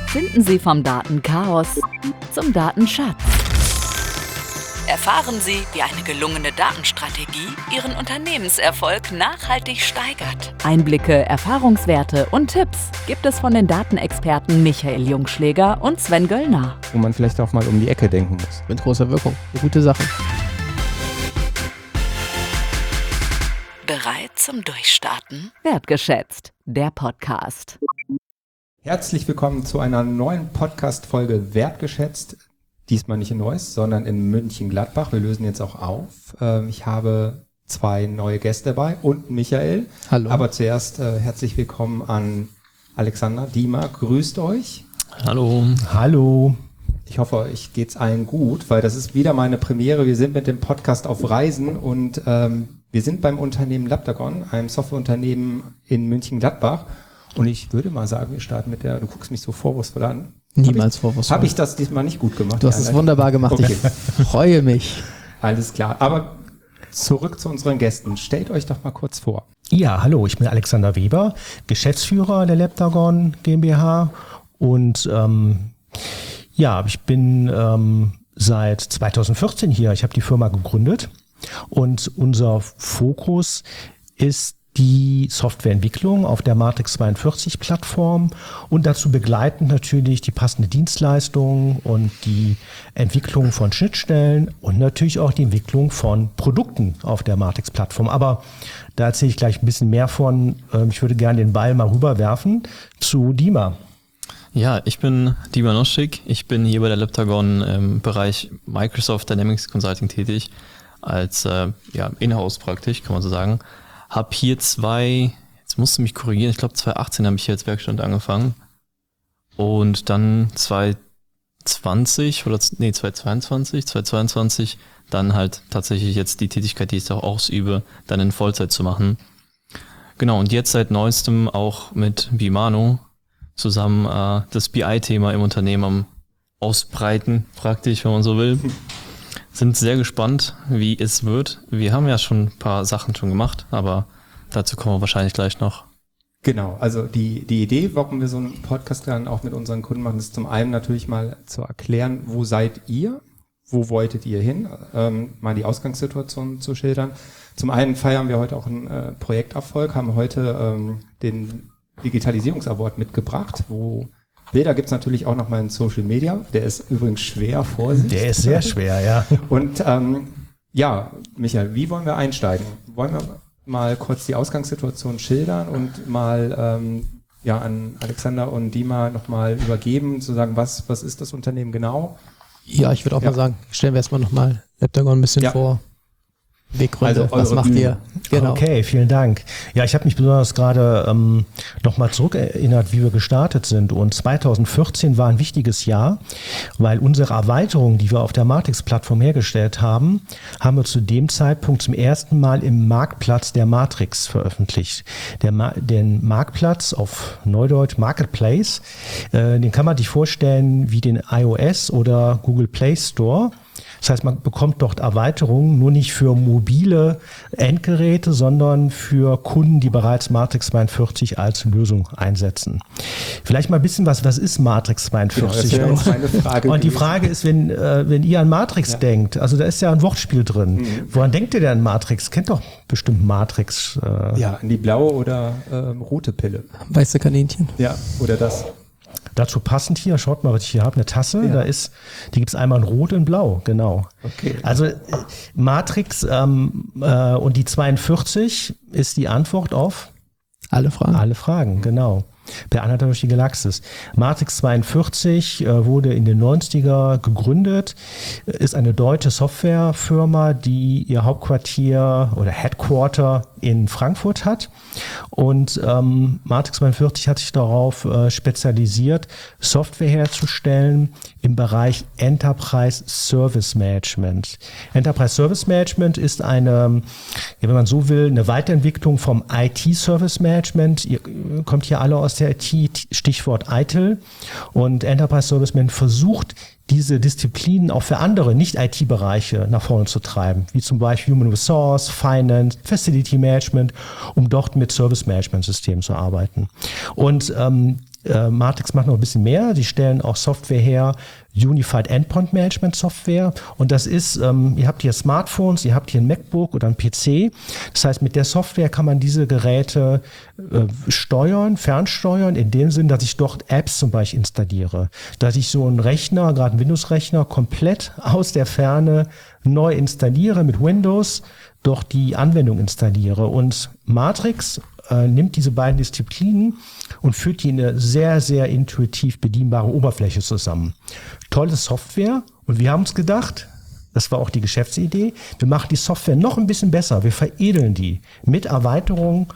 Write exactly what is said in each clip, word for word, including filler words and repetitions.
Finden Sie vom Datenchaos zum Datenschatz. Erfahren Sie, wie eine gelungene Datenstrategie Ihren Unternehmenserfolg nachhaltig steigert. Einblicke, Erfahrungswerte und Tipps gibt es von den Datenexperten Michael Jungschläger und Sven Göllner. Wo man vielleicht auch mal um die Ecke denken muss. Mit großer Wirkung. Eine gute Sache. Bereit zum Durchstarten? Wertgeschätzt, der Podcast. Herzlich willkommen zu einer neuen Podcast-Folge Wertgeschätzt. Diesmal nicht in Neuss, sondern in München-Gladbach. Wir lösen jetzt auch auf. Ich habe zwei neue Gäste dabei und Michael. Hallo. Aber zuerst äh, herzlich willkommen an Alexander Diemer. Grüßt euch. Hallo. Hallo. Ich hoffe, euch geht's allen gut, weil das ist wieder meine Premiere. Wir sind mit dem Podcast auf Reisen und ähm, wir sind beim Unternehmen Laptagon, einem Softwareunternehmen in München-Gladbach. Und ich würde mal sagen, wir starten mit der, du guckst mich so vorwurfsvoll an. Niemals vorwurfsvoll. Habe ich das diesmal nicht gut gemacht? Du hast es wunderbar gemacht. Okay. Ich freue mich. Alles klar. Aber zurück zu unseren Gästen. Stellt euch doch mal kurz vor. Ja, hallo, ich bin Alexander Weber, Geschäftsführer der Laptagon GmbH. Und ähm, ja, ich bin ähm, seit zweitausendvierzehn hier. Ich habe die Firma gegründet. Und unser Fokus ist die Softwareentwicklung auf der Matrix zweiundvierzig Plattform und dazu begleitend natürlich die passende Dienstleistung und die Entwicklung von Schnittstellen und natürlich auch die Entwicklung von Produkten auf der Matrix Plattform. Aber da erzähle ich gleich ein bisschen mehr von. Ich würde gerne den Ball mal rüberwerfen zu Dima. Ja, ich bin Dima Noschik. Ich bin hier bei der Laptagon im Bereich Microsoft Dynamics Consulting tätig, als äh, ja, Inhouse praktisch, kann man so sagen. Hab hier zwei, jetzt musst du mich korrigieren, ich glaube zweitausendachtzehn habe ich hier als Werkstudent angefangen und dann zweitausendzwanzig oder nee zweitausendzweiundzwanzig, zweitausendzweiundzwanzig dann halt tatsächlich jetzt die Tätigkeit, die ich auch ausübe, dann in Vollzeit zu machen. Genau, und jetzt seit neuestem auch mit Bimano zusammen äh, das B I-Thema im Unternehmen am Ausbreiten, praktisch, wenn man so will. Sind sehr gespannt, wie es wird. Wir haben ja schon ein paar Sachen schon gemacht, aber dazu kommen wir wahrscheinlich gleich noch. Genau, also die, die Idee, warum wir so einen Podcast dann auch mit unseren Kunden machen, ist zum einen natürlich mal zu erklären, wo seid ihr, wo wolltet ihr hin, ähm, mal die Ausgangssituation zu schildern. Zum einen feiern wir heute auch einen äh, Projekterfolg, haben heute ähm, den Digitalisierungsaward mitgebracht, wo Bilder gibt's natürlich auch noch mal in Social Media. Der ist übrigens schwer, Vorsicht. Der ist sehr schwer, ja. Und ähm, ja, Michael, wie wollen wir einsteigen? Wollen wir mal kurz die Ausgangssituation schildern und mal ähm, ja an Alexander und Dima nochmal übergeben, zu sagen, was was ist das Unternehmen genau? Ja, ich würde auch ja. mal sagen, stellen wir erstmal nochmal Laptagon ein bisschen ja. vor. Weggründe, also was macht Bühne. ihr? Genau. Okay, vielen Dank. Ja, ich habe mich besonders gerade ähm, nochmal zurückerinnert, wie wir gestartet sind. Und zweitausendvierzehn war ein wichtiges Jahr, weil unsere Erweiterung, die wir auf der Matrix-Plattform hergestellt haben, haben wir zu dem Zeitpunkt zum ersten Mal im Marktplatz der Matrix veröffentlicht. Der Ma- den Marktplatz, auf Neudeutsch Marketplace, äh, den kann man sich vorstellen wie den iOS oder Google Play Store. Das heißt, man bekommt dort Erweiterungen, nur nicht für mobile Endgeräte, sondern für Kunden, die bereits Matrix zweiundvierzig als Lösung einsetzen. Vielleicht mal ein bisschen was, was ist Matrix zweiundvierzig? Genau, das wäre jetzt meine Frage. Und die Frage ist, wenn, äh, wenn ihr an Matrix ja. denkt, also da ist ja ein Wortspiel drin. Mhm. Woran denkt ihr denn an Matrix? Kennt doch bestimmt Matrix. Äh ja, an die blaue oder ähm, rote Pille. Weiße Kaninchen. Ja, oder das. Dazu passend hier, schaut mal, was ich hier habe, eine Tasse, ja. da ist, die gibt's einmal in Rot und Blau, genau. Okay. Also äh, Matrix ähm, äh, und die zweiundvierzig ist die Antwort auf alle Fragen. Alle Fragen, genau. Per Anhalter durch die Galaxis. Matrix zweiundvierzig äh, wurde in den neunziger gegründet, ist eine deutsche Softwarefirma, die ihr Hauptquartier oder Headquarter in Frankfurt hat. Und ähm, Matrix zweiundvierzig hat sich darauf äh, spezialisiert, Software herzustellen im Bereich Enterprise Service Management. Enterprise Service Management ist eine, ja, wenn man so will, eine Weiterentwicklung vom I T Service Management. Ihr kommt hier alle aus der I T, Stichwort I T I L. Und Enterprise Service Management versucht, diese Disziplinen auch für andere Nicht-I T-Bereiche nach vorne zu treiben, wie zum Beispiel Human Resource, Finance, Facility Management, um dort mit Service-Management-Systemen zu arbeiten. Und ähm, äh, Matrix macht noch ein bisschen mehr. Die stellen auch Software her, Unified Endpoint Management Software. Und das ist, ähm, ihr habt hier Smartphones, ihr habt hier ein MacBook oder ein P C. Das heißt, mit der Software kann man diese Geräte äh, steuern, fernsteuern, in dem Sinn, dass ich dort Apps zum Beispiel installiere. Dass ich so einen Rechner, gerade einen Windows-Rechner, komplett aus der Ferne neu installiere mit Windows, doch die Anwendung installiere. Und Matrix äh, nimmt diese beiden Disziplinen und führt die in eine sehr, sehr intuitiv bedienbare Oberfläche zusammen. Tolle Software. Und wir haben uns gedacht, das war auch die Geschäftsidee, wir machen die Software noch ein bisschen besser. Wir veredeln die mit Erweiterung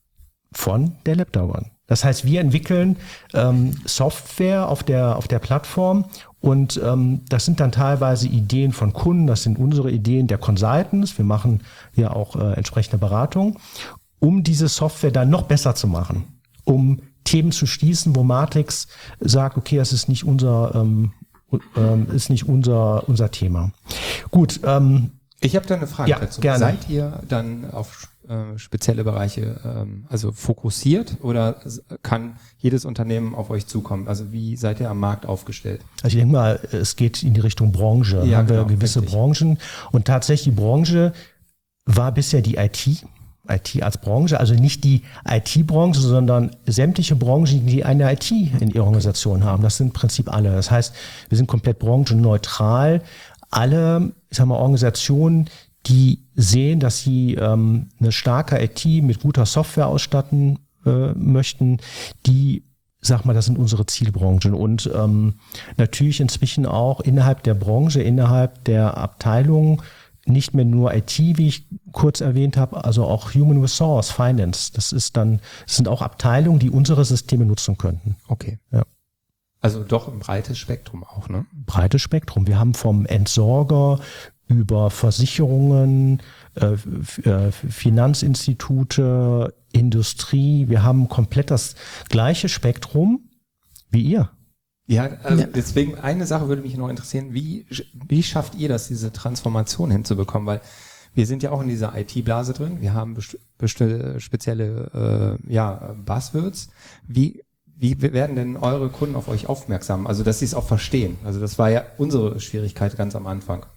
von der Leptagon. Das heißt, wir entwickeln ähm, Software auf der, auf der Plattform und ähm, das sind dann teilweise Ideen von Kunden, das sind unsere Ideen der Consultants. Wir machen ja auch äh, entsprechende Beratung, um diese Software dann noch besser zu machen, um Themen zu schließen, wo Matrix sagt, okay, das ist nicht unser, ähm, ähm, ist nicht unser, unser Thema. Gut. Ähm, ich habe da eine Frage ja, dazu. Gerne. Seid ihr dann auf äh, spezielle Bereiche ähm, also fokussiert oder kann jedes Unternehmen auf euch zukommen? Also wie seid ihr am Markt aufgestellt? Also ich denke mal, es geht in die Richtung Branche. Ja, haben wir genau, gewisse richtig. Branchen und tatsächlich die Branche war bisher die I T. I T als Branche, also nicht die I T-Branche, sondern sämtliche Branchen, die eine I T in ihrer Organisation haben. Das sind im Prinzip alle. Das heißt, wir sind komplett branchenneutral. Alle, ich sag mal, Organisationen, die sehen, dass sie ähm, eine starke I T mit guter Software ausstatten äh, möchten, die, sag mal, das sind unsere Zielbranchen. Und ähm, natürlich inzwischen auch innerhalb der Branche, innerhalb der Abteilung, nicht mehr nur I T, wie ich kurz erwähnt habe, also auch Human Resource, Finance. Das ist dann, das sind auch Abteilungen, die unsere Systeme nutzen könnten. Okay. Ja. Also doch ein breites Spektrum auch, ne? Breites Spektrum. Wir haben vom Entsorger über Versicherungen, äh, äh, Finanzinstitute, Industrie. Wir haben komplett das gleiche Spektrum wie ihr. Ja, also Ja. deswegen eine Sache würde mich noch interessieren, wie, wie schafft ihr das, diese Transformation hinzubekommen? Weil wir sind ja auch in dieser I T-Blase drin, wir haben best- best- spezielle äh, ja, Buzzwords. Wie, wie werden denn eure Kunden auf euch aufmerksam? Also dass sie es auch verstehen. Also das war ja unsere Schwierigkeit ganz am Anfang.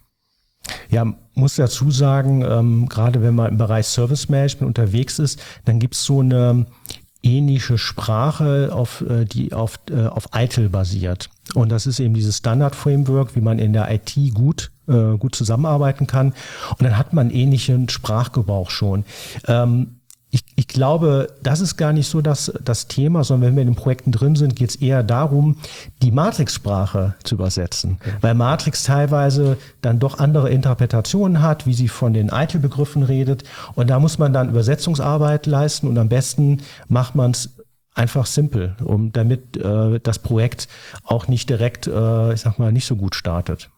Ja, muss dazu sagen, ähm, gerade wenn man im Bereich Service Management unterwegs ist, dann gibt's so eine ähnliche Sprache, auf, die auf, auf I T I L basiert. Und das ist eben dieses Standard-Framework, wie man in der I T gut, äh, gut zusammenarbeiten kann. Und dann hat man einen ähnlichen Sprachgebrauch schon. Ähm, ich, ich glaube, das ist gar nicht so das, das Thema, sondern wenn wir in den Projekten drin sind, geht es eher darum, die Matrix-Sprache zu übersetzen. Okay. Weil Matrix teilweise dann doch andere Interpretationen hat, wie sie von den I T I L-Begriffen redet. Und da muss man dann Übersetzungsarbeit leisten und am besten macht man es einfach simpel, um damit äh, das Projekt auch nicht direkt, äh, ich sag mal, nicht so gut startet.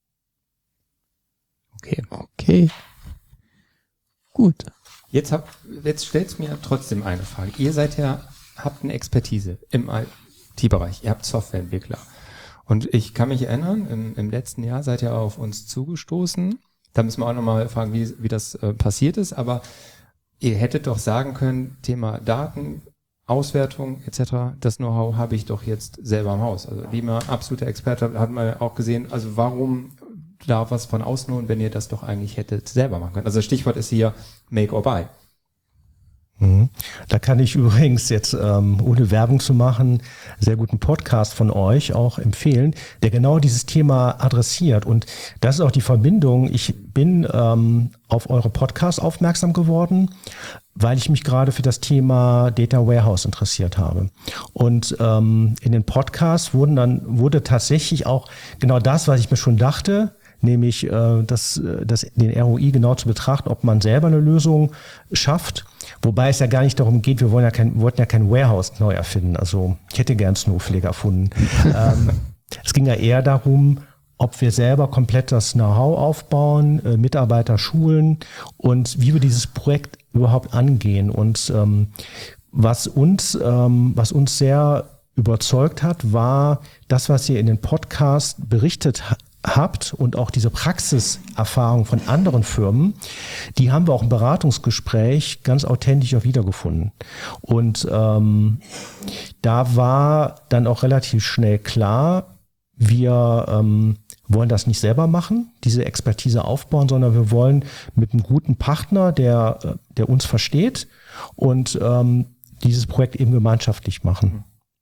Okay. Okay. Gut. Jetzt, hab, jetzt stellt mir trotzdem eine Frage. Ihr seid ja, habt eine Expertise im I T-Bereich. Ihr habt Softwareentwickler. Und ich kann mich erinnern, im, im letzten Jahr seid ihr auf uns zugestoßen. Da müssen wir auch nochmal fragen, wie, wie das äh, passiert ist. Aber ihr hättet doch sagen können, Thema Daten, Auswertung et cetera, das Know-how habe ich doch jetzt selber im Haus. Also Lima, absoluter Experte, hat man auch gesehen. Also warum da was von außen holen, wenn ihr das doch eigentlich hättet selber machen können? Also das Stichwort ist hier Make or Buy. Mhm. Da kann ich übrigens jetzt, ähm, ohne Werbung zu machen, sehr guten Podcast von euch auch empfehlen, der genau dieses Thema adressiert. Und das ist auch die Verbindung. Ich bin ähm, auf eure Podcast aufmerksam geworden, weil ich mich gerade für das Thema Data Warehouse interessiert habe. Und ähm, in den Podcasts wurden dann, wurde tatsächlich auch genau das, was ich mir schon dachte, nämlich äh, das, das, den R O I genau zu betrachten, ob man selber eine Lösung schafft. Wobei es ja gar nicht darum geht, wir wollen ja kein, wollten ja kein Warehouse neu erfinden. Also ich hätte gern Snowflake erfunden. ähm, es ging ja eher darum, ob wir selber komplett das Know-how aufbauen, äh, Mitarbeiter schulen und wie wir dieses Projekt überhaupt angehen. Und ähm, was uns, ähm, was uns sehr überzeugt hat, war das, was ihr in den Podcast berichtet habt und auch diese Praxiserfahrung von anderen Firmen, die haben wir auch im Beratungsgespräch ganz authentisch auch wiedergefunden. Und ähm, da war dann auch relativ schnell klar, wir ähm, wollen das nicht selber machen, diese Expertise aufbauen, sondern wir wollen mit einem guten Partner, der, der uns versteht und ähm, dieses Projekt eben gemeinschaftlich machen.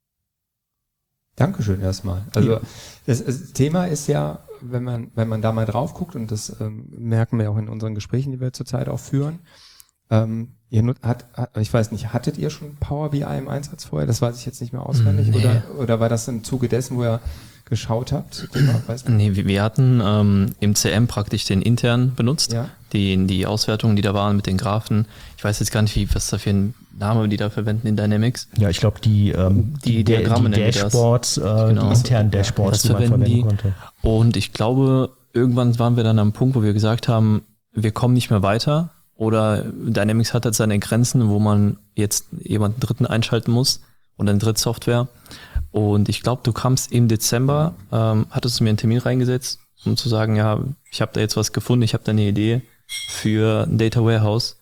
Dankeschön erstmal. Also das, das Thema ist ja, wenn man wenn man da mal drauf guckt, und das ähm, merken wir auch in unseren Gesprächen, die wir zurzeit auch führen, ähm, ihr nut, hat, hat, ich weiß nicht, hattet ihr schon Power B I im Einsatz vorher? Das weiß ich jetzt nicht mehr auswendig. Nee. Oder oder war das im Zuge dessen, wo ihr geschaut habt? Weiß nee, wir, wir hatten ähm, im C M praktisch den intern benutzt, ja. die, die Auswertungen, die da waren mit den Graphen. Ich weiß jetzt gar nicht, wie, was da für ein Name die da verwenden in Dynamics. Ja, ich glaube, die, ähm, die, die Diagramme, die Dashboards, äh, genau. die internen Dashboards, ja, die man verwenden die. konnte. Und ich glaube, irgendwann waren wir dann am Punkt, wo wir gesagt haben, wir kommen nicht mehr weiter oder Dynamics hat jetzt seine Grenzen, wo man jetzt jemanden Dritten einschalten muss und eine Drittsoftware. Und ich glaube, du kamst im Dezember, ähm, hattest du mir einen Termin reingesetzt, um zu sagen, ja, ich habe da jetzt was gefunden, ich habe da eine Idee für ein Data Warehouse.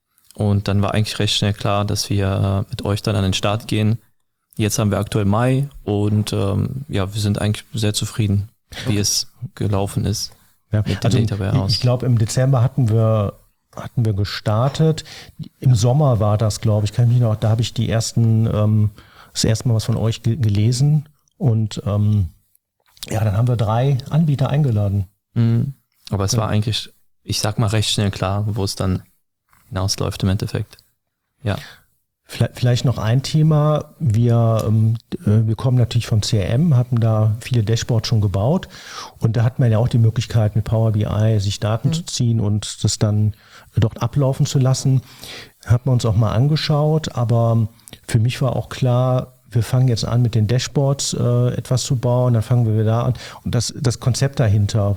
Und dann war eigentlich recht schnell klar, dass wir mit euch dann an den Start gehen. Jetzt haben wir aktuell Mai und ähm, ja, wir sind eigentlich sehr zufrieden, wie okay. es gelaufen ist ja. mit dem also Data Warehouse. Ich, ich glaube, im Dezember hatten wir hatten wir gestartet. Im Sommer war das, glaube ich, kann ich mich noch, da habe ich die ersten ähm, das erste Mal was von euch ge- gelesen und ähm, ja, dann haben wir drei Anbieter eingeladen. Mhm. Aber es ja. war eigentlich, ich sag mal, recht schnell klar, wo es dann hinausläuft im Endeffekt. Ja. Vielleicht, vielleicht noch ein Thema. Wir, ähm, wir kommen natürlich vom C R M, hatten da viele Dashboards schon gebaut und da hat man ja auch die Möglichkeit mit Power B I sich Daten mhm. zu ziehen und das dann dort ablaufen zu lassen. Hat man uns auch mal angeschaut, aber für mich war auch klar, wir fangen jetzt an mit den Dashboards äh, etwas zu bauen, dann fangen wir wieder an und das, das Konzept dahinter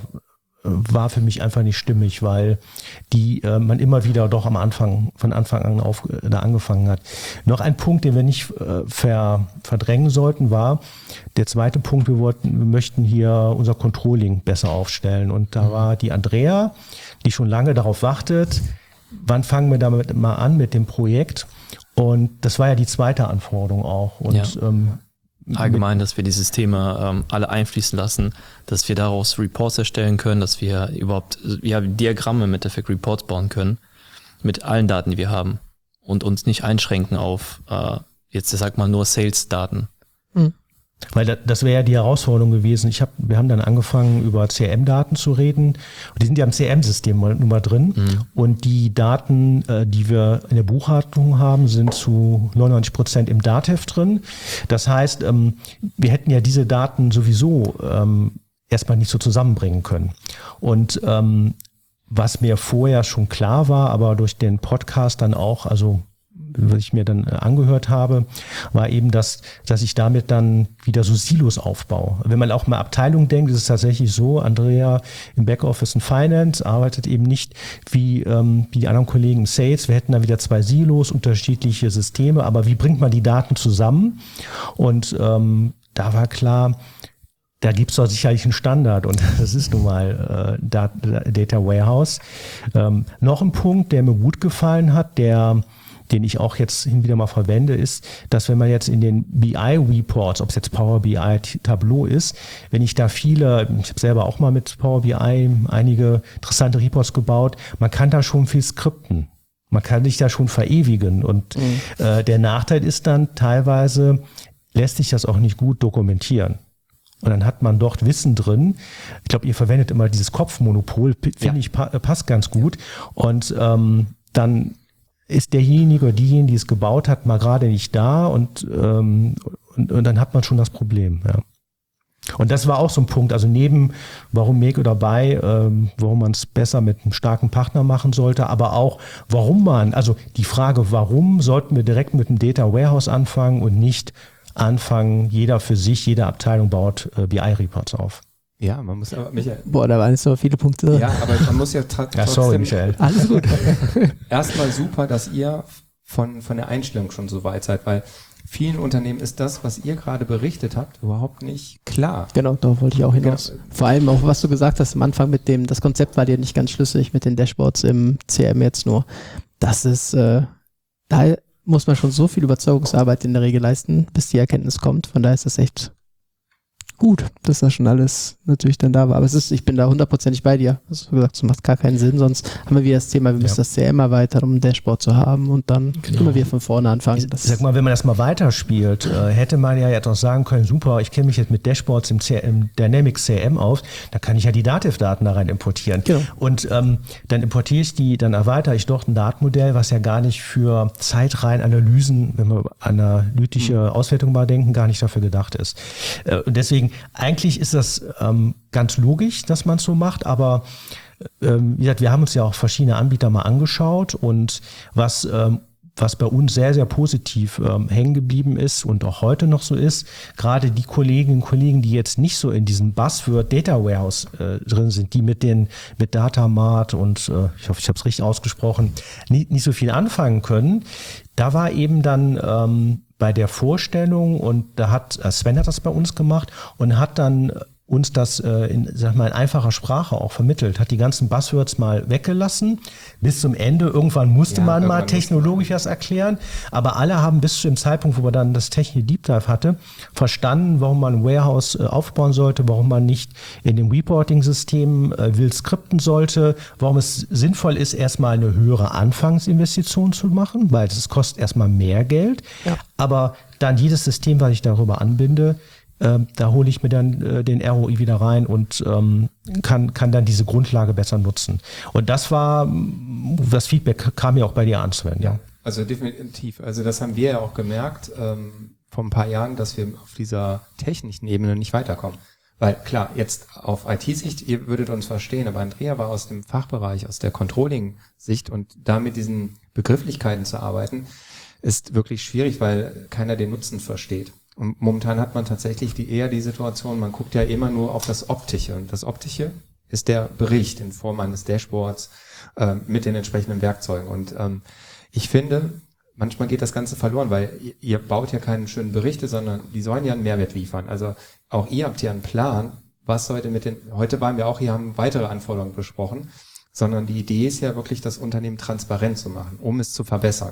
war für mich einfach nicht stimmig, weil die äh, man immer wieder doch am Anfang, von Anfang an auf, äh, da angefangen hat. Noch ein Punkt, den wir nicht äh, ver, verdrängen sollten, war der zweite Punkt, wir wollten, wir möchten hier unser Controlling besser aufstellen. Und da war die Andrea, die schon lange darauf wartet, wann fangen wir damit mal an mit dem Projekt? Und das war ja die zweite Anforderung auch. Und ja. ähm, allgemein, dass wir die Systeme ähm, alle einfließen lassen, dass wir daraus Reports erstellen können, dass wir überhaupt ja, Diagramme im Endeffekt Reports bauen können mit allen Daten, die wir haben und uns nicht einschränken auf äh, jetzt, ich sag mal, nur Sales-Daten. Mhm. Weil das, das wäre ja die Herausforderung gewesen. Ich hab, wir haben dann angefangen, über C R M-Daten zu reden. Und die sind ja im C R M-System nun mal drin. Mhm. Und die Daten, äh, die wir in der Buchhaltung haben, sind zu neunundneunzig Prozent im Datev drin. Das heißt, ähm, wir hätten ja diese Daten sowieso ähm, erstmal nicht so zusammenbringen können. Und ähm, was mir vorher schon klar war, aber durch den Podcast dann auch, also was ich mir dann angehört habe, war eben, dass, dass ich damit dann wieder so Silos aufbaue. Wenn man auch mal Abteilung denkt, ist es tatsächlich so, Andrea im Backoffice und Finance arbeitet eben nicht wie, ähm, wie die anderen Kollegen im Sales. Wir hätten da wieder zwei Silos, unterschiedliche Systeme, aber wie bringt man die Daten zusammen? Und ähm, da war klar, da gibt es doch sicherlich einen Standard und das ist nun mal äh, Data Warehouse. Ähm, noch ein Punkt, der mir gut gefallen hat, der den ich auch jetzt hin wieder mal verwende, ist, dass wenn man jetzt in den B I-Reports, ob es jetzt Power B I, Tableau ist, wenn ich da viele, ich habe selber auch mal mit Power B I einige interessante Reports gebaut, man kann da schon viel skripten. Man kann sich da schon verewigen und mhm. äh, der Nachteil ist dann teilweise, lässt sich das auch nicht gut dokumentieren. Und dann hat man dort Wissen drin. Ich glaube, ihr verwendet immer dieses Kopfmonopol, finde ja. ich, pa- passt ganz gut. Und ähm, dann ist derjenige oder diejenige, die es gebaut hat, mal gerade nicht da und, ähm, und, und dann hat man schon das Problem. Ja. Und das war auch so ein Punkt, also neben warum Make oder Buy, ähm, warum man es besser mit einem starken Partner machen sollte, aber auch warum man, also die Frage, warum sollten wir direkt mit einem Data Warehouse anfangen und nicht anfangen, jeder für sich, jede Abteilung baut äh, B I-Reports auf. Ja, man muss aber, Michael. Boah, da waren jetzt noch viele Punkte. Ja, aber man muss ja, tra- ja sorry, Michael. Alles gut. Erstmal super, dass ihr von, von der Einstellung schon so weit seid, weil vielen Unternehmen ist das, was ihr gerade berichtet habt, überhaupt nicht klar. Genau, da wollte ich auch hinaus. Genau. Vor allem auch, was du gesagt hast am Anfang mit dem, das Konzept war dir nicht ganz schlüssig mit den Dashboards im C R M jetzt nur. Das ist, äh, da muss man schon so viel Überzeugungsarbeit in der Regel leisten, bis die Erkenntnis kommt. Von daher ist das echt gut, dass das schon alles natürlich dann da war. Aber es ist, ich bin da hundertprozentig bei dir. Also, wie gesagt, das macht gar keinen Sinn, sonst haben wir wieder das Thema, wir müssen ja. das C R M erweitern, um ein Dashboard zu haben und dann genau. immer wieder von vorne anfangen. Ich, sag mal, wenn man das mal weiterspielt, äh, hätte man ja jetzt auch sagen können, super, ich kenne mich jetzt mit Dashboards im, C R M, im Dynamics C R M aus, da kann ich ja die Dativ-Daten da rein importieren. Genau. Und ähm, dann importiere ich die, dann erweitere ich dort ein Datenmodell, was ja gar nicht für Zeitreihenanalysen, wenn wir an analytische mhm. Auswertung mal denken, gar nicht dafür gedacht ist. Äh, und deswegen eigentlich ist das ähm, ganz logisch, dass man es so macht, aber ähm, wie gesagt, wir haben uns ja auch verschiedene Anbieter mal angeschaut und was, ähm, was bei uns sehr, sehr positiv ähm, hängen geblieben ist und auch heute noch so ist, gerade die Kolleginnen und Kollegen, die jetzt nicht so in diesem Buzzword Data Warehouse äh, drin sind, die mit den mit Datamart und äh, ich hoffe, ich habe es richtig ausgesprochen, nie, nicht so viel anfangen können, da war eben dann ähm, bei der Vorstellung und da hat Sven hat das bei uns gemacht und hat dann uns das äh, in, sag mal, in einfacher Sprache auch vermittelt, hat die ganzen Buzzwords mal weggelassen bis zum Ende. Irgendwann musste ja, man mal technologisch das erklären, aber alle haben bis zu dem Zeitpunkt, wo man dann das technische Deep Dive hatte, verstanden, warum man ein Warehouse äh, aufbauen sollte, warum man nicht in dem Reporting-System äh, wild skripten sollte, warum es sinnvoll ist, erstmal eine höhere Anfangsinvestition zu machen, weil das kostet erstmal mehr Geld, ja. aber dann jedes System, was ich darüber anbinde, Ähm, da hole ich mir dann äh, den R O I wieder rein und ähm, kann kann dann diese Grundlage besser nutzen. Und das war, das Feedback kam ja auch bei dir an, Sven. Ja, also definitiv. Also das haben wir ja auch gemerkt ähm, vor ein paar Jahren, dass wir auf dieser technischen Ebene nicht weiterkommen. Weil klar, jetzt auf I T-Sicht, ihr würdet uns verstehen, aber Andrea war aus dem Fachbereich, aus der Controlling-Sicht und da mit diesen Begrifflichkeiten zu arbeiten, ist wirklich schwierig, weil keiner den Nutzen versteht. Und momentan hat man tatsächlich die eher die Situation, man guckt ja immer nur auf das Optische. Und das Optische ist der Bericht in Form eines Dashboards äh, mit den entsprechenden Werkzeugen. Und ähm, ich finde, manchmal geht das Ganze verloren, weil ihr, ihr baut ja keine schönen Berichte, sondern die sollen ja einen Mehrwert liefern. Also auch ihr habt ja einen Plan, was heute mit den, heute waren wir auch hier, haben weitere Anforderungen besprochen, sondern die Idee ist ja wirklich, das Unternehmen transparent zu machen, um es zu verbessern.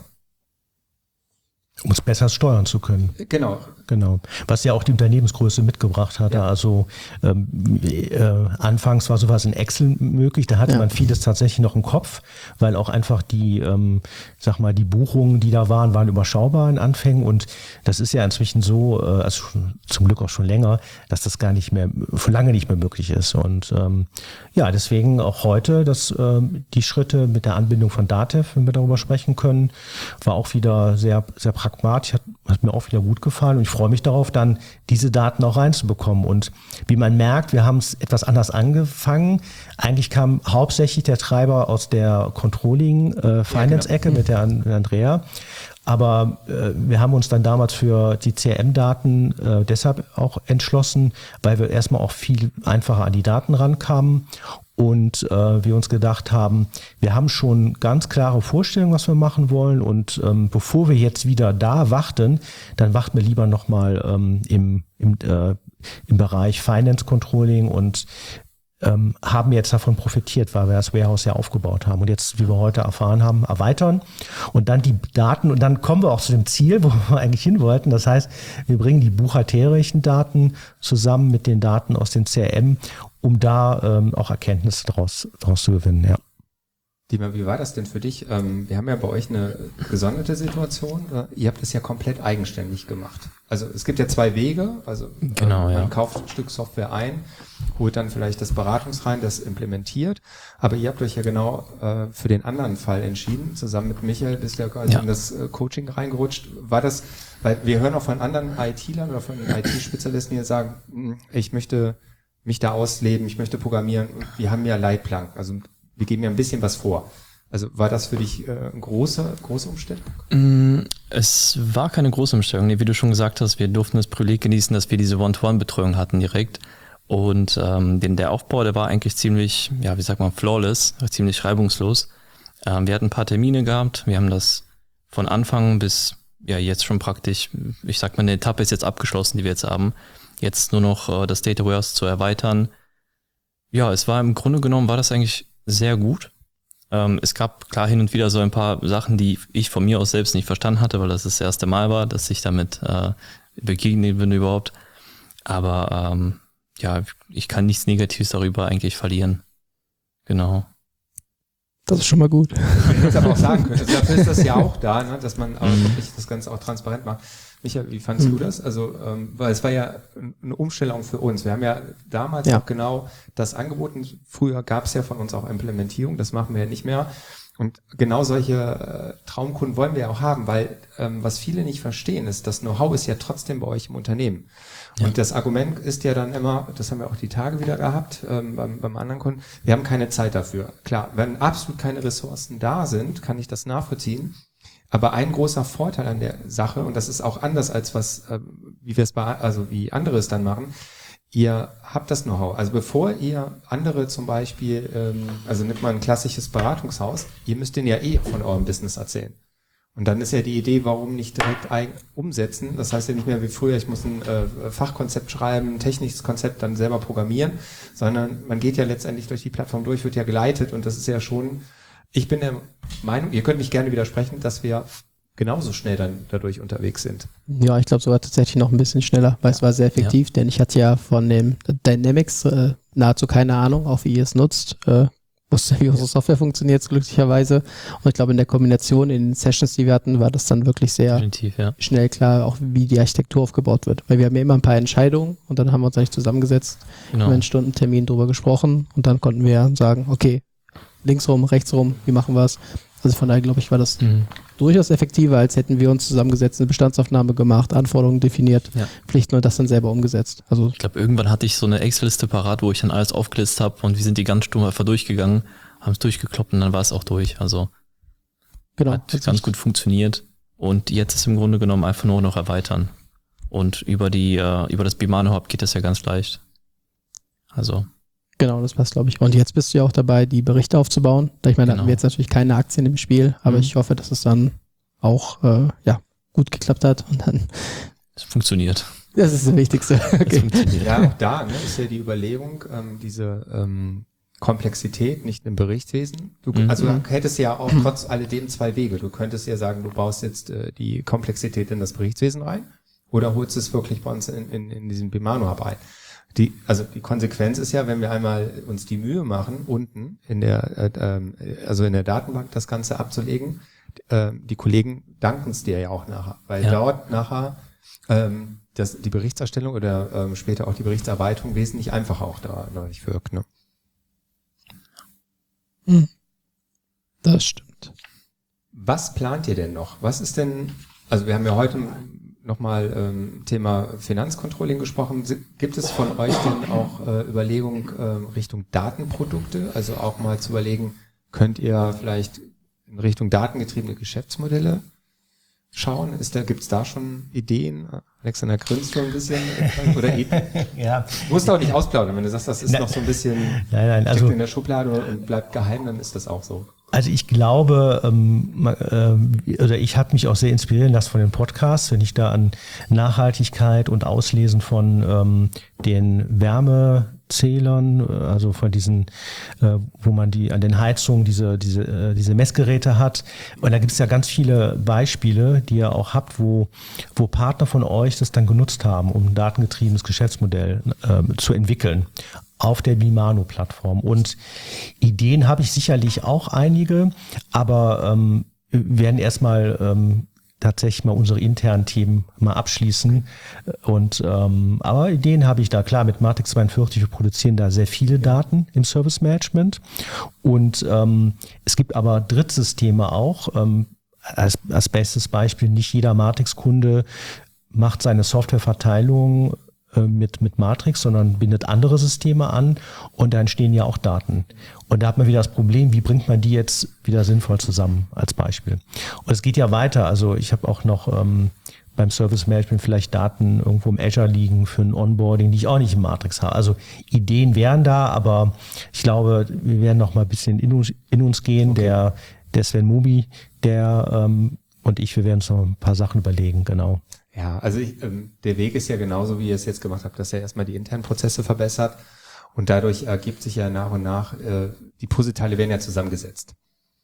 Um es besser steuern zu können. Genau. Genau. Was ja auch die Unternehmensgröße mitgebracht hatte. Ja. Also ähm, äh, anfangs war sowas in Excel möglich, da hatte ja. man vieles tatsächlich noch im Kopf, weil auch einfach die, ähm, sag mal, die Buchungen, die da waren, waren überschaubar in Anfängen und das ist ja inzwischen so, äh, also schon, zum Glück auch schon länger, dass das gar nicht mehr, schon lange nicht mehr möglich ist. Und ähm, ja, deswegen auch heute, dass äh, die Schritte mit der Anbindung von Dativ, wenn wir darüber sprechen können, war auch wieder sehr, sehr pragmatisch, hat, hat mir auch wieder gut gefallen und ich freue mich darauf, dann diese Daten auch reinzubekommen. Und wie man merkt, wir haben es etwas anders angefangen. Eigentlich kam hauptsächlich der Treiber aus der Controlling-Finance-Ecke äh, ja, genau. mit der, mit der Andrea. Aber äh, wir haben uns dann damals für die C R M-Daten äh, deshalb auch entschlossen, weil wir erstmal auch viel einfacher an die Daten rankamen und äh, wir uns gedacht haben, wir haben schon ganz klare Vorstellungen, was wir machen wollen und ähm, bevor wir jetzt wieder da warten, dann warten wir lieber nochmal ähm, im, im, äh, im Bereich Finance Controlling und ähm, haben jetzt davon profitiert, weil wir das Warehouse ja aufgebaut haben und jetzt, wie wir heute erfahren haben, erweitern und dann die Daten und dann kommen wir auch zu dem Ziel, wo wir eigentlich hin wollten. Das heißt, wir bringen die buchhalterischen Daten zusammen mit den Daten aus den C R M, um da ähm, auch Erkenntnisse daraus, daraus zu gewinnen, ja. Dima, wie war das denn für dich? Ähm, wir haben ja bei euch eine gesonderte Situation. Ihr habt es ja komplett eigenständig gemacht. Also es gibt ja zwei Wege. Also genau, ähm, man ja. kauft ein Stück Software ein, holt dann vielleicht das Beratungsrein, das implementiert. Aber ihr habt euch ja genau äh, für den anderen Fall entschieden. Zusammen mit Michael bist du ja quasi ja. in das äh, Coaching reingerutscht. War das, weil wir hören auch von anderen I T-Lern oder von I T-Spezialisten, die sagen, ich möchte mich da ausleben, ich möchte programmieren. Wir haben ja Leitplanken. Also wir geben ja ein bisschen was vor. Also war das für dich äh, eine große, große Umstellung? Es war keine große Umstellung. Nee, wie du schon gesagt hast, wir durften das Privileg genießen, dass wir diese One-to-One-Betreuung hatten direkt. Und ähm, den, der Aufbau, der war eigentlich ziemlich, ja, wie sagt man, flawless, ziemlich reibungslos. Ähm, wir hatten ein paar Termine gehabt. Wir haben das von Anfang bis ja jetzt schon praktisch, ich sag mal, eine Etappe ist jetzt abgeschlossen, die wir jetzt haben. Jetzt nur noch äh, das Data Warehouse zu erweitern. Ja, es war im Grunde genommen, war das eigentlich sehr gut. Ähm, es gab klar hin und wieder so ein paar Sachen, die ich von mir aus selbst nicht verstanden hatte, weil das das erste Mal war, dass ich damit äh, begegnet bin überhaupt. Aber ähm, ja, ich kann nichts Negatives darüber eigentlich verlieren. Genau. Das ist schon mal gut. Man hätte aber auch sagen können. Also dafür ist das ja auch da, ne, dass man aber wirklich das Ganze auch transparent macht. Michael, wie fandst mhm. du das? Also, ähm, weil es war ja eine Umstellung für uns. Wir haben ja damals ja. auch genau das angeboten. Früher gab es ja von uns auch Implementierung. Das machen wir ja nicht mehr. Und genau solche äh, Traumkunden wollen wir ja auch haben, weil ähm, was viele nicht verstehen ist, das Know-how ist ja trotzdem bei euch im Unternehmen. Ja. Und das Argument ist ja dann immer, das haben wir auch die Tage wieder gehabt ähm, beim, beim anderen Kunden, wir haben keine Zeit dafür. Klar, wenn absolut keine Ressourcen da sind, kann ich das nachvollziehen. Aber ein großer Vorteil an der Sache, und das ist auch anders als was, äh, wie wir es bei, also wie andere es dann machen, ihr habt das Know-how. Also bevor ihr andere zum Beispiel, ähm, also nimmt man ein klassisches Beratungshaus, ihr müsst denen ja eh von eurem Business erzählen. Und dann ist ja die Idee, warum nicht direkt ein, umsetzen. Das heißt ja nicht mehr wie früher, ich muss ein äh, Fachkonzept schreiben, ein technisches Konzept dann selber programmieren, sondern man geht ja letztendlich durch die Plattform durch, wird ja geleitet und das ist ja schon, ich bin der Meinung, ihr könnt mich gerne widersprechen, dass wir genauso schnell dann dadurch unterwegs sind. Ja, ich glaube sogar tatsächlich noch ein bisschen schneller, weil es war sehr effektiv, ja. denn ich hatte ja von dem Dynamics äh, nahezu keine Ahnung, auch wie ihr es nutzt, äh, wusste, wie unsere Software funktioniert, glücklicherweise. Und ich glaube, in der Kombination, in den Sessions, die wir hatten, war das dann wirklich sehr ja. schnell klar, auch wie die Architektur aufgebaut wird. Weil wir haben ja immer ein paar Entscheidungen und dann haben wir uns eigentlich zusammengesetzt, genau. haben einen Stundentermin drüber gesprochen und dann konnten wir sagen, okay, links rum, rechts rum, wie machen wir es? Also von daher, glaube ich, war das mhm. durchaus effektiver, als hätten wir uns zusammengesetzt, eine Bestandsaufnahme gemacht, Anforderungen definiert, ja. Pflichten und das dann selber umgesetzt. Also ich glaube, irgendwann hatte ich so eine Excel-Liste parat, wo ich dann alles aufgelistet habe und wir sind die ganz stumm einfach durchgegangen, haben es durchgekloppt und dann war es auch durch. Also genau, hat ganz gut funktioniert und jetzt ist im Grunde genommen einfach nur noch erweitern. Und über die äh, über das Bimano Hub geht das ja ganz leicht. Also genau, das passt, glaube ich. Und jetzt bist du ja auch dabei, die Berichte aufzubauen. Ich meine, da genau. hatten wir jetzt natürlich keine Aktien im Spiel, aber mhm. ich hoffe, dass es dann auch äh, ja, gut geklappt hat und dann. Es funktioniert. Das ist das Wichtigste. Okay. Ja, auch da ne, ist ja die Überlegung, ähm, diese ähm, Komplexität nicht im Berichtswesen. Du, mhm. Also du hättest ja auch trotz alledem zwei Wege. Du könntest ja sagen, du baust jetzt äh, die Komplexität in das Berichtswesen rein oder holst es wirklich bei uns in, in, in diesen Bimano Hub ein. Die, also die Konsequenz ist ja, wenn wir einmal uns die Mühe machen, unten in der, äh, also in der Datenbank das Ganze abzulegen, äh, die Kollegen danken es dir ja auch nachher, weil ja. dort nachher ähm, das, die Berichterstellung oder ähm, später auch die Berichtsarbeitung wesentlich einfacher auch dadurch wirkt. Ne? Das stimmt. Was plant ihr denn noch? Was ist denn, also wir haben ja heute nochmal ähm, Thema Finanzcontrolling gesprochen. Gibt es von euch denn auch äh, Überlegungen äh, Richtung Datenprodukte? Also auch mal zu überlegen, könnt ihr vielleicht in Richtung datengetriebene Geschäftsmodelle schauen? Ist da, gibt's da schon Ideen? Alexander grinst so ein bisschen. Oder Ideen? Ja. Du musst auch nicht ausplaudern. Wenn du sagst, das ist nein. noch so ein bisschen nein, nein, also in der Schublade und bleibt geheim, dann ist das auch so. Also ich glaube, ähm, äh, oder ich habe mich auch sehr inspirieren lassen von den Podcasts, wenn ich da an Nachhaltigkeit und Auslesen von ähm, den Wärmezählern, also von diesen, äh, wo man die an den Heizungen diese diese äh, diese Messgeräte hat. Und da gibt es ja ganz viele Beispiele, die ihr auch habt, wo wo Partner von euch das dann genutzt haben, um ein datengetriebenes Geschäftsmodell äh, zu entwickeln auf der Bimano-Plattform. Und Ideen habe ich sicherlich auch einige, aber ähm, wir werden erstmal ähm, tatsächlich mal unsere internen Themen mal abschließen. Und ähm, aber Ideen habe ich da, klar, mit Matrix zweiundvierzig, wir produzieren da sehr viele Daten im Service Management. Und ähm, es gibt aber Drittsysteme auch. Ähm, als, als bestes Beispiel, nicht jeder Matrix-Kunde macht seine Softwareverteilung mit, mit Matrix, sondern bindet andere Systeme an und da entstehen ja auch Daten. Und da hat man wieder das Problem, wie bringt man die jetzt wieder sinnvoll zusammen als Beispiel. Und es geht ja weiter, also ich habe auch noch ähm, beim Service Management vielleicht Daten irgendwo im Azure liegen für ein Onboarding, die ich auch nicht im Matrix habe. Also Ideen wären da, aber ich glaube, wir werden noch mal ein bisschen in uns, in uns gehen. Okay. Der, der Sven Mubi, der ähm, und ich, wir werden uns noch ein paar Sachen überlegen, genau. Ja, also ich, ähm, der Weg ist ja genauso, wie ihr es jetzt gemacht habt, dass ihr erstmal die internen Prozesse verbessert und dadurch ergibt sich ja nach und nach, äh, die Puzzleteile werden ja zusammengesetzt.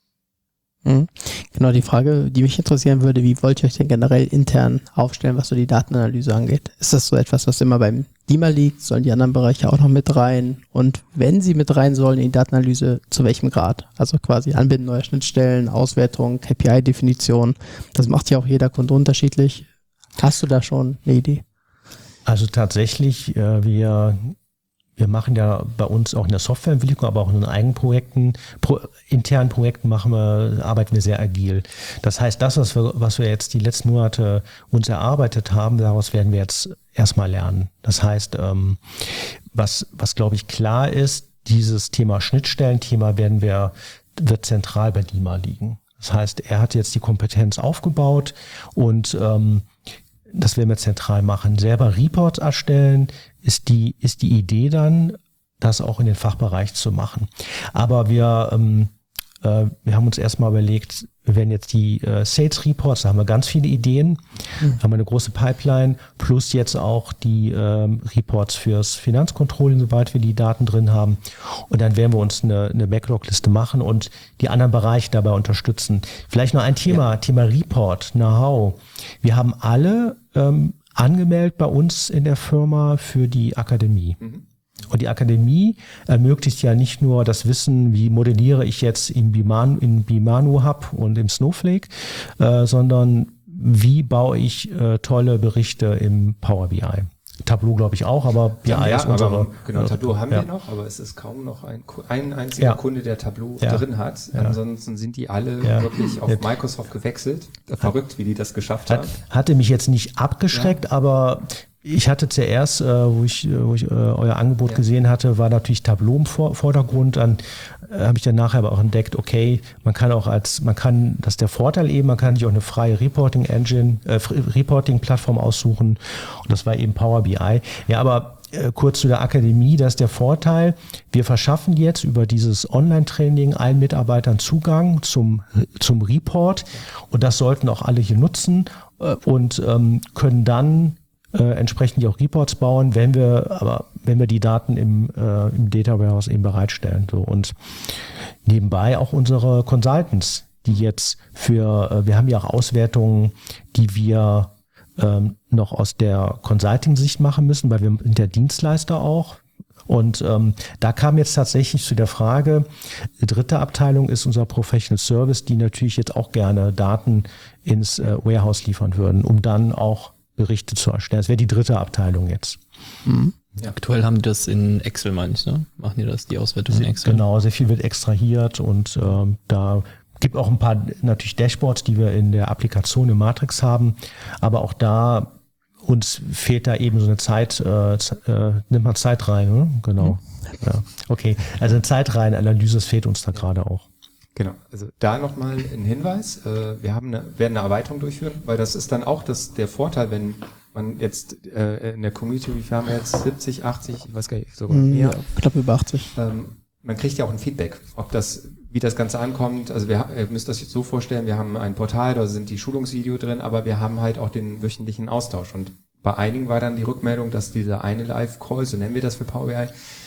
Mhm. Genau, die Frage, die mich interessieren würde, wie wollt ihr euch denn generell intern aufstellen, was so die Datenanalyse angeht? Ist das so etwas, was immer beim D I M A liegt? Sollen die anderen Bereiche auch noch mit rein? Und wenn sie mit rein sollen in die Datenanalyse, zu welchem Grad? Also quasi Anbinden neuer Schnittstellen, Auswertung, K P I-Definition. Das macht ja auch jeder Kunde unterschiedlich. Hast du da schon eine Idee? Also tatsächlich, äh, wir Wir machen ja bei uns auch in der Softwareentwicklung, aber auch in den eigenen Projekten, pro, internen Projekten machen wir, arbeiten wir sehr agil. Das heißt, das, was wir, was wir jetzt die letzten Monate uns erarbeitet haben, daraus werden wir jetzt erstmal lernen. Das heißt, ähm, was, was glaube ich klar ist, dieses Thema Schnittstellenthema werden wir, wird zentral bei D I M A liegen. Das heißt, er hat jetzt die Kompetenz aufgebaut und ähm, das werden wir zentral machen. Selber Reports erstellen, ist die, ist die Idee dann, das auch in den Fachbereich zu machen. Aber wir, ähm, äh, wir haben uns erstmal überlegt, wir werden jetzt die äh, Sales Reports, da haben wir ganz viele Ideen, mhm. haben wir eine große Pipeline, plus jetzt auch die ähm, Reports fürs Finanzcontrolling, soweit wir die Daten drin haben. Und dann werden wir uns eine, eine Backlog-Liste machen und die anderen Bereiche dabei unterstützen. Vielleicht noch ein Thema, ja. Thema Report, Know-how. Wir haben alle ähm, angemeldet bei uns in der Firma für die Akademie. Mhm. Und die Akademie ermöglicht ja nicht nur das Wissen, wie modelliere ich jetzt im Bimanu, im Bimanu Hub und im Snowflake, äh, sondern wie baue ich äh, tolle Berichte im Power B I. Tableau glaube ich auch, aber B I ja, ist unsere... Aber, genau, Tableau haben ja. wir noch, aber es ist kaum noch ein, ein einziger ja. Kunde, der Tableau ja. drin hat. Ja. Ansonsten sind die alle ja. wirklich auf ja. Microsoft gewechselt. Verrückt, wie die das geschafft hat, haben. Hatte mich jetzt nicht abgeschreckt, ja. aber... Ich hatte zuerst, äh, wo ich, wo ich äh, euer Angebot ja. gesehen hatte, war natürlich Tableau im Vor- Vordergrund. Dann äh, habe ich dann nachher aber auch entdeckt, okay, man kann auch als, man kann, das ist der Vorteil eben, man kann sich auch eine freie Reporting Engine, äh, Reporting Plattform aussuchen. Und das war eben Power B I. Ja, aber äh, kurz zu der Akademie, das ist der Vorteil. Wir verschaffen jetzt über dieses Online-Training allen Mitarbeitern Zugang zum, zum Report. Und das sollten auch alle hier nutzen äh, und ähm, können dann Äh, entsprechend auch Reports bauen, wenn wir aber wenn wir die Daten im äh, im Data Warehouse eben bereitstellen. So und nebenbei auch unsere Consultants, die jetzt für äh, wir haben ja auch Auswertungen, die wir ähm, noch aus der Consulting-Sicht machen müssen, weil wir sind der Dienstleister auch. Und ähm, da kam jetzt tatsächlich zu der Frage, die dritte Abteilung ist unser Professional Service, die natürlich jetzt auch gerne Daten ins äh, Warehouse liefern würden, um dann auch Berichte zu erstellen. Das wäre die dritte Abteilung jetzt. Mhm. Ja. Aktuell haben die das in Excel, meine ich, ne? Machen die das, die Auswertung in Excel? Genau, sehr viel wird extrahiert und ähm, da gibt auch ein paar natürlich Dashboards, die wir in der Applikation im Matrix haben, aber auch da uns fehlt da eben so eine Zeit, äh, äh, nimmt man Zeit rein, ne? Genau. Mhm. Ja. Okay, also eine Zeitreihenanalyse, das fehlt uns da gerade auch. Genau, also da nochmal ein Hinweis, äh, wir haben eine, werden eine Erweiterung durchführen, weil das ist dann auch das, der Vorteil, wenn man jetzt äh, in der Community, wie viel haben wir jetzt, siebzig, achtzig, ich weiß gar nicht, sogar mehr. Ja, knapp über achtzig. Ähm, man kriegt ja auch ein Feedback, ob das, wie das Ganze ankommt, also wir, ihr müsst das jetzt so vorstellen, wir haben ein Portal, da sind die Schulungsvideo drin, aber wir haben halt auch den wöchentlichen Austausch und bei einigen war dann die Rückmeldung, dass dieser eine Live-Call, so nennen wir das für Power B I,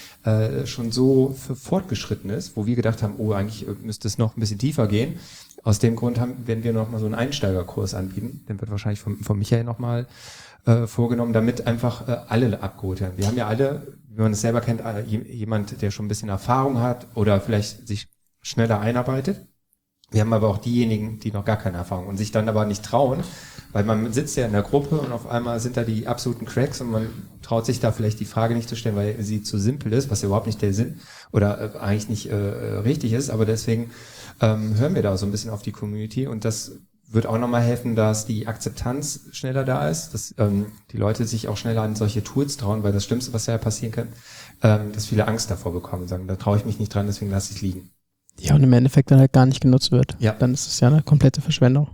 Äh, schon so für fortgeschritten ist, wo wir gedacht haben, oh, eigentlich müsste es noch ein bisschen tiefer gehen. Aus dem Grund haben, werden wir noch mal so einen Einsteigerkurs anbieten. Den wird wahrscheinlich von, von Michael noch mal äh, vorgenommen, damit einfach äh, alle abgeholt werden. Wir haben ja alle, wie man es selber kennt, alle, jemand, der schon ein bisschen Erfahrung hat oder vielleicht sich schneller einarbeitet. Wir haben aber auch diejenigen, die noch gar keine Erfahrung und sich dann aber nicht trauen, weil man sitzt ja in der Gruppe und auf einmal sind da die absoluten Cracks und man traut sich da vielleicht die Frage nicht zu stellen, weil sie zu simpel ist, was ja überhaupt nicht der Sinn oder äh, eigentlich nicht äh, richtig ist. Aber deswegen ähm, hören wir da so ein bisschen auf die Community und das wird auch nochmal helfen, dass die Akzeptanz schneller da ist, dass ähm, die Leute sich auch schneller an solche Tools trauen, weil das Schlimmste, was ja passieren kann, ähm, dass viele Angst davor bekommen und sagen, da traue ich mich nicht dran, deswegen lasse ich es liegen. Ja, und im Endeffekt dann halt gar nicht genutzt wird. Ja. Dann ist es ja eine komplette Verschwendung.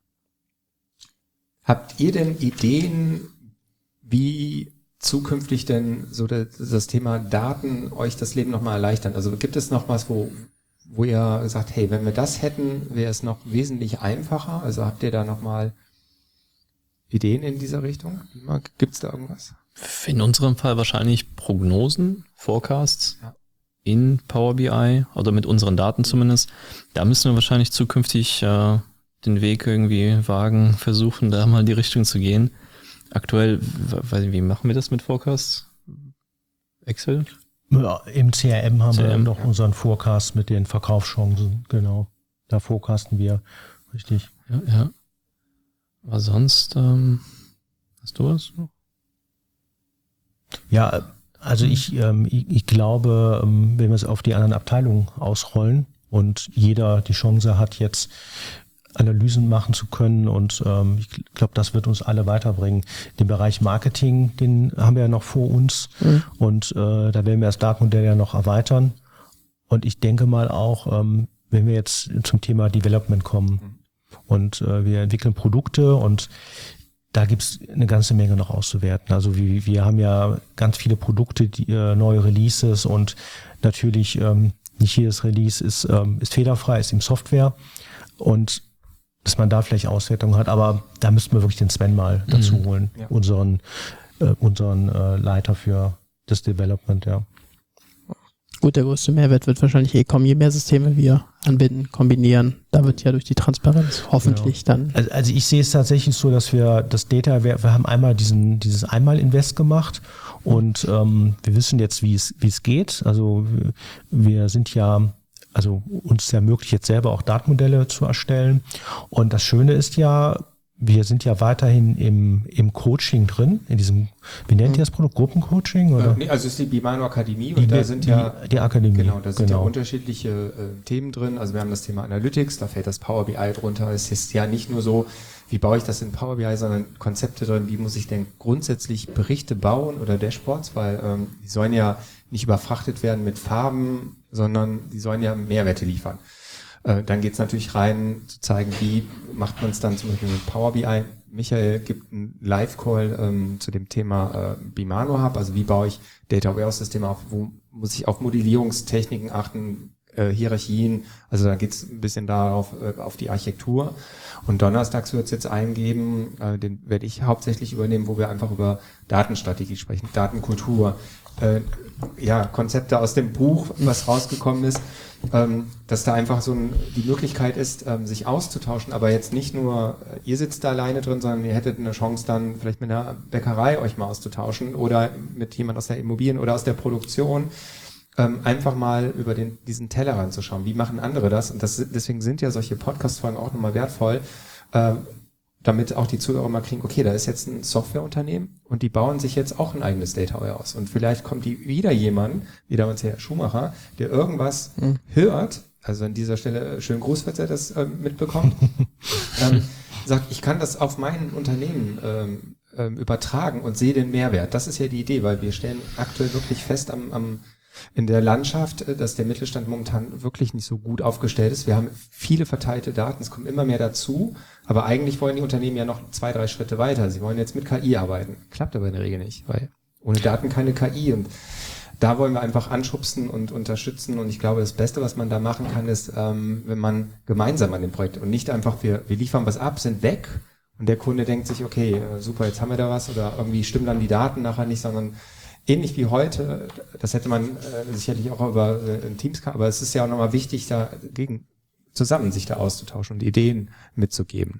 Habt ihr denn Ideen, wie zukünftig denn so das, das Thema Daten euch das Leben nochmal erleichtern? Also gibt es noch was, wo, wo ihr sagt, hey, wenn wir das hätten, wäre es noch wesentlich einfacher? Also habt ihr da nochmal Ideen in dieser Richtung? Gibt es da irgendwas? In unserem Fall wahrscheinlich Prognosen, Forecasts ja. in Power B I oder mit unseren Daten zumindest. Da müssen wir wahrscheinlich zukünftig äh, den Weg irgendwie wagen, versuchen, da mal in die Richtung zu gehen. Aktuell, weil, wie machen wir das mit Forecasts? Excel? Ja, im C R M haben C R M, wir noch ja. unseren Forecast mit den Verkaufschancen, genau. Da forecasten wir, richtig. Ja, ja. Aber sonst, ähm, hast du was noch? Ja, also ich, ähm, ich, ich glaube, ähm, wenn wir es auf die anderen Abteilungen ausrollen und jeder die Chance hat, jetzt Analysen machen zu können und ähm, ich glaube, das wird uns alle weiterbringen. Den Bereich Marketing, den haben wir ja noch vor uns mhm. und äh, da werden wir das Datenmodell ja noch erweitern und ich denke mal auch, ähm, wenn wir jetzt zum Thema Development kommen mhm. und äh, wir entwickeln Produkte und da gibt's eine ganze Menge noch auszuwerten. Also wir, wir haben ja ganz viele Produkte, die, äh, neue Releases und natürlich ähm, nicht jedes Release ist, ähm, ist fehlerfrei, ist im Software und dass man da vielleicht Auswertungen hat, aber da müssten wir wirklich den Sven mal dazu mhm. holen, ja. unseren, äh, unseren äh, Leiter für das Development, ja. Gut, der größte Mehrwert wird wahrscheinlich eh kommen, je mehr Systeme wir anbinden, kombinieren. Da wird ja durch die Transparenz hoffentlich genau. dann. Also, also ich sehe es tatsächlich so, dass wir das Data, wir, wir haben einmal diesen dieses Einmal-Invest gemacht und ähm, wir wissen jetzt, wie es wie es geht. Also wir sind ja Also uns ist ja möglich, jetzt selber auch Datenmodelle zu erstellen. Und das Schöne ist ja, wir sind ja weiterhin im, im Coaching drin, in diesem, wie nennt ihr das Produkt? Gruppencoaching? Oder? Äh, nee, also es ist die Bimano Akademie und die, da sind ja die, die Akademie. Genau, da sind genau. ja unterschiedliche äh, Themen drin. Also wir haben das Thema Analytics, da fällt das Power B I drunter. Es ist ja nicht nur so, wie baue ich das in Power B I, sondern Konzepte drin, wie muss ich denn grundsätzlich Berichte bauen oder Dashboards, weil ähm, die sollen ja nicht überfrachtet werden mit Farben, sondern die sollen ja Mehrwerte liefern. Äh, dann geht's natürlich rein, zu zeigen, wie macht man es dann zum Beispiel mit Power B I. Michael gibt einen Live-Call ähm, zu dem Thema äh, Bimano Hub, also wie baue ich Data Warehouse-Systeme auf, wo muss ich auf Modellierungstechniken achten, äh, Hierarchien, also da geht's ein bisschen darauf, äh, auf die Architektur. Und donnerstags wird es jetzt eingeben, äh, den werde ich hauptsächlich übernehmen, wo wir einfach über Datenstrategie sprechen, Datenkultur, äh, ja, Konzepte aus dem Buch, was rausgekommen ist, ähm, dass da einfach so ein, die Möglichkeit ist, ähm, sich auszutauschen, aber jetzt nicht nur, äh, ihr sitzt da alleine drin, sondern ihr hättet eine Chance dann vielleicht mit einer Bäckerei euch mal auszutauschen oder mit jemand aus der Immobilien oder aus der Produktion, ähm, einfach mal über den, diesen Tellerrand zu schauen. Wie machen andere das? Und das, deswegen sind ja solche Podcast-Folgen auch nochmal wertvoll, äh, damit auch die Zuhörer mal kriegen, okay, da ist jetzt ein Softwareunternehmen und die bauen sich jetzt auch ein eigenes Data Warehouse. Und vielleicht kommt die wieder jemand, wie damals Herr Schumacher, der irgendwas mhm. hört, also an dieser Stelle schönen Gruß, falls er das äh, mitbekommt, ähm, sagt, ich kann das auf mein Unternehmen ähm, ähm, übertragen und sehe den Mehrwert. Das ist ja die Idee, weil wir stellen aktuell wirklich fest am, am in der Landschaft, dass der Mittelstand momentan wirklich nicht so gut aufgestellt ist. Wir haben viele verteilte Daten, es kommt immer mehr dazu, aber eigentlich wollen die Unternehmen ja noch zwei, drei Schritte weiter. Sie wollen jetzt mit K I arbeiten. Klappt aber in der Regel nicht, weil ohne Daten keine K I und da wollen wir einfach anschubsen und unterstützen und ich glaube, das Beste, was man da machen kann, ist, ähm, wenn man gemeinsam an dem Projekt und nicht einfach, wir, wir liefern was ab, sind weg und der Kunde denkt sich, okay, super, jetzt haben wir da was oder irgendwie stimmen dann die Daten nachher nicht, sondern ähnlich wie heute, das hätte man äh, sicherlich auch über äh, Teams, aber es ist ja auch nochmal wichtig, da gegen zusammen sich da auszutauschen und Ideen mitzugeben.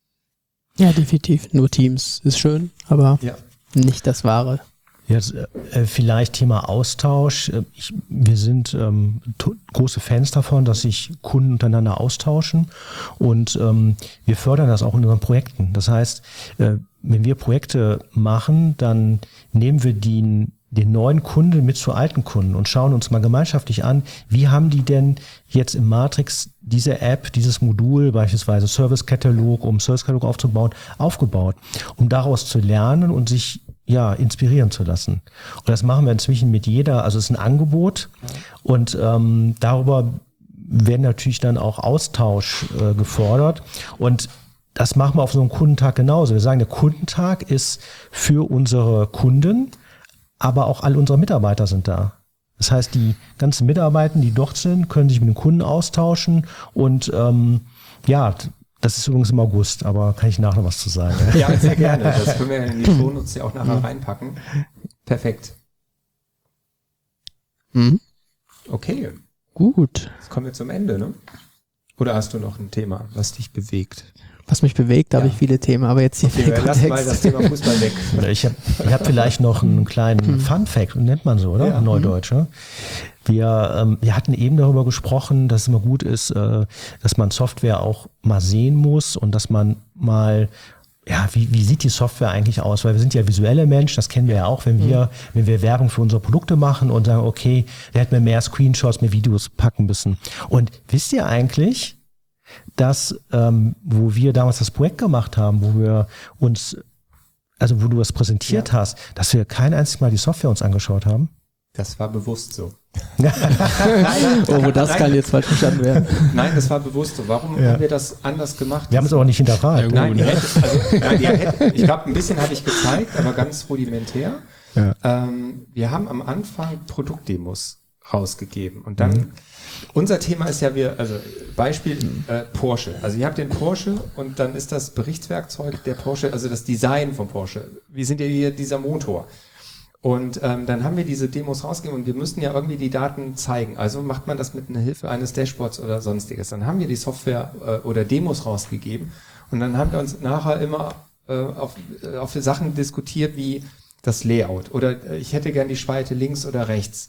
Ja, definitiv. Nur Teams ist schön, aber ja. nicht das Wahre. Jetzt äh, vielleicht Thema Austausch. Ich, wir sind ähm, to- große Fans davon, dass sich Kunden untereinander austauschen und ähm, wir fördern das auch in unseren Projekten. Das heißt, äh, wenn wir Projekte machen, dann nehmen wir die, den neuen Kunden mit zu alten Kunden und schauen uns mal gemeinschaftlich an, wie haben die denn jetzt im Matrix diese App, dieses Modul, beispielsweise Service-Katalog, um Service-Katalog aufzubauen, aufgebaut, um daraus zu lernen und sich ja, inspirieren zu lassen. Und das machen wir inzwischen mit jeder, also es ist ein Angebot und ähm, darüber werden natürlich dann auch Austausch äh, gefordert und das machen wir auf so einem Kundentag genauso. Wir sagen, der Kundentag ist für unsere Kunden, aber auch all unsere Mitarbeiter sind da. Das heißt, die ganzen Mitarbeiter, die dort sind, können sich mit den Kunden austauschen und ähm, ja, das ist übrigens im August, aber kann ich nachher noch was zu sagen. Ja, sehr gerne. Das können wir in die Shownotes ja auch nachher reinpacken. Perfekt. Mhm. Okay, Gut. jetzt kommen wir zum Ende, ne? Oder hast du noch ein Thema, was dich bewegt? Was mich bewegt, da Ja. habe ich viele Themen, aber jetzt hier Okay, für den wir lassen mal Kontext. das Thema Fußball weg. Ich habe ich hab vielleicht noch einen kleinen Fun-Fact, nennt man so, oder? Ja. Neudeutsch. Ne? Wir, ähm, wir hatten eben darüber gesprochen, dass es immer gut ist, äh, dass man Software auch mal sehen muss und dass man mal, ja, wie, wie sieht die Software eigentlich aus? Weil wir sind ja visuelle Menschen, das kennen wir ja auch, wenn wir, wenn wir Werbung für unsere Produkte machen und sagen, okay, der hätte mir mehr Screenshots, mehr Videos packen müssen. Und wisst ihr eigentlich, dass, ähm, wo wir damals das Projekt gemacht haben, wo wir uns, also wo du das präsentiert Ja. hast, dass wir kein einziges Mal die Software uns angeschaut haben? Das war bewusst so. Oh, wo das kann jetzt falsch verstanden werden. Nein, das war bewusst so. Warum Ja. haben wir das anders gemacht? Wir haben es aber nicht hinterfragt. Ja, gut. Nein, die hätte, also, nein, die hätte, ich glaube, ein bisschen habe ich gezeigt, aber ganz rudimentär. Ja. Ähm, wir haben am Anfang Produktdemos rausgegeben und dann, mhm. unser Thema ist ja, wir, also Beispiel äh, Porsche. Also ihr habt den Porsche und dann ist das Berichtswerkzeug der Porsche, also das Design von Porsche. Wir sind ja hier dieser Motor. Und ähm, dann haben wir diese Demos rausgegeben und wir müssen ja irgendwie die Daten zeigen. Also macht man das mit einer Hilfe eines Dashboards oder sonstiges. Dann haben wir die Software äh, oder Demos rausgegeben und dann haben wir uns nachher immer äh, auf, äh, auf Sachen diskutiert wie das Layout oder äh, ich hätte gern die Spalte links oder rechts.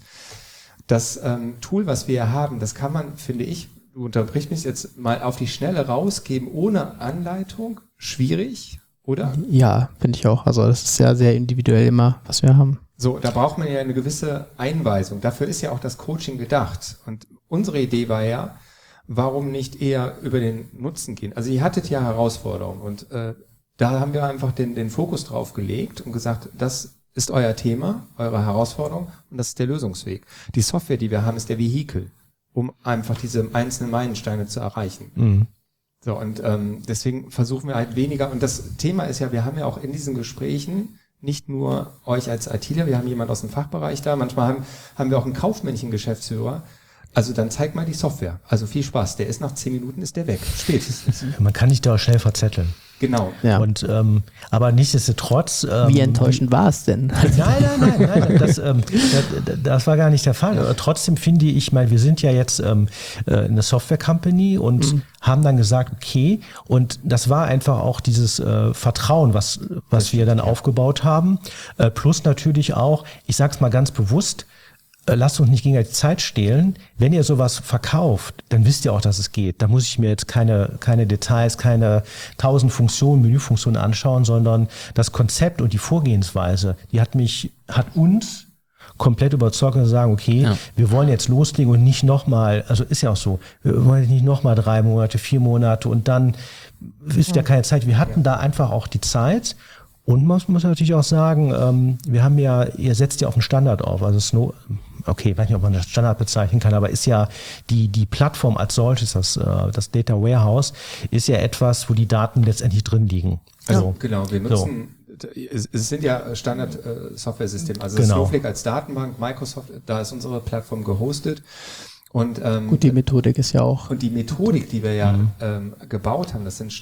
Das ähm, Tool, was wir haben, das kann man, finde ich, du unterbrichst mich jetzt mal auf die Schnelle rausgeben ohne Anleitung. Schwierig, oder? Ja, finde ich auch. Also das ist ja sehr individuell immer, was wir haben. So, da braucht man ja eine gewisse Einweisung. Dafür ist ja auch das Coaching gedacht. Und unsere Idee war ja, warum nicht eher über den Nutzen gehen? Also ihr hattet ja Herausforderungen und äh, da haben wir einfach den, den Fokus drauf gelegt und gesagt, das ist euer Thema, eure Herausforderung und das ist der Lösungsweg. Die Software, die wir haben, ist der Vehikel, um einfach diese einzelnen Meilensteine zu erreichen. Mhm. So, und ähm, deswegen versuchen wir halt weniger, und das Thema ist ja, wir haben ja auch in diesen Gesprächen nicht nur euch als ITler, wir haben jemand aus dem Fachbereich da, manchmal haben, haben wir auch einen kaufmännischen Geschäftsführer. Also dann zeig mal die Software. Also viel Spaß, der ist nach zehn Minuten ist der weg, spätestens. Man kann nicht da schnell verzetteln. Genau. Ja. Und ähm, aber nichtsdestotrotz. Ähm, Wie enttäuschend war es denn? Nein, nein, nein, nein, das, ähm, das, das war gar nicht der Fall. Aber trotzdem finde ich, ich meine, wir sind ja jetzt ähm, eine Software-Company und mhm. haben dann gesagt, okay, und das war einfach auch dieses äh, Vertrauen, was, was wir dann aufgebaut haben. Äh, plus natürlich auch, ich sag's mal ganz bewusst, lasst uns nicht gegen die Zeit stehlen. Wenn ihr sowas verkauft, dann wisst ihr auch, dass es geht. Da muss ich mir jetzt keine, keine Details, keine tausend Funktionen, Menüfunktionen anschauen, sondern das Konzept und die Vorgehensweise, die hat mich, hat uns komplett überzeugt und sagen, okay, ja. wir wollen jetzt loslegen und nicht nochmal, also ist ja auch so, wir wollen nicht nochmal drei Monate, vier Monate und dann ist ja keine Zeit. Wir hatten ja. da einfach auch die Zeit. Und man muss natürlich auch sagen, ähm, wir haben ja, ihr setzt ja auf einen Standard auf, also Snow, okay, ich weiß nicht, ob man das Standard bezeichnen kann, aber ist ja die die Plattform als solches, das, äh, das Data Warehouse, ist ja etwas, wo die Daten letztendlich drin liegen. Also, so. Genau, wir nutzen, so. es, es sind ja Standard-Software-Systeme, also genau. Snowflake als Datenbank, Microsoft, da ist unsere Plattform gehostet. Und, ähm, Gut, die Methodik ist ja auch. Und die Methodik, die wir ja mhm. ähm, gebaut haben, das sind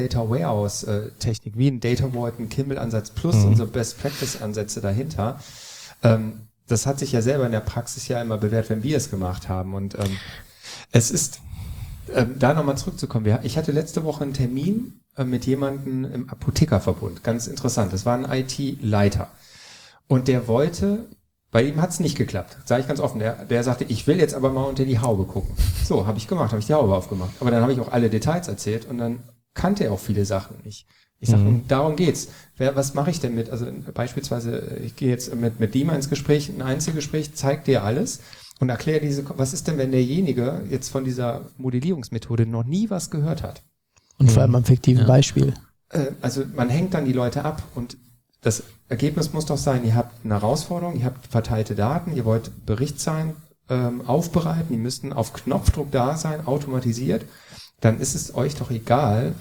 Standard-Data-Warehouse-Technik, wie ein Data Vault, ein Kimball-Ansatz plus mhm. unsere Best-Practice-Ansätze dahinter. Ähm, das hat sich ja selber in der Praxis ja immer bewährt, wenn wir es gemacht haben. Und ähm, es ist, ähm, da nochmal zurückzukommen, wir, ich hatte letzte Woche einen Termin äh, mit jemandem im Apothekerverbund, ganz interessant, das war ein I T-Leiter. Und der wollte... Bei ihm hat's nicht geklappt, sage ich ganz offen. Der, der sagte, ich will jetzt aber mal unter die Haube gucken. So, habe ich gemacht, habe ich die Haube aufgemacht. Aber dann habe ich auch alle Details erzählt und dann kannte er auch viele Sachen nicht. Ich sage, mhm. darum geht's. Wer, was mache ich denn mit? Also beispielsweise, ich gehe jetzt mit mit Dima ins Gespräch, ein Einzelgespräch, zeigt dir alles und erkläre diese. Was ist denn, wenn derjenige jetzt von dieser Modellierungsmethode noch nie was gehört hat? Und vor allem am fiktiven ja. Beispiel. Äh, also man hängt dann die Leute ab und das Ergebnis muss doch sein, ihr habt eine Herausforderung, ihr habt verteilte Daten, ihr wollt Berichtszahlen ähm, aufbereiten, die müssten auf Knopfdruck da sein, automatisiert. Dann ist es euch doch egal,